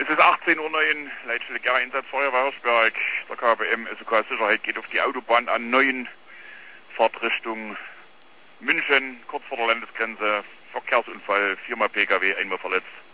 Es ist 18:09 Uhr, Leitstelle Gera Einsatzfeuerwehr Hirschberg. Der KBM SOK Sicherheit geht auf die Autobahn A9, Fahrtrichtung München, kurz vor der Landesgrenze. Verkehrsunfall, 4-mal Pkw, 1-mal verletzt.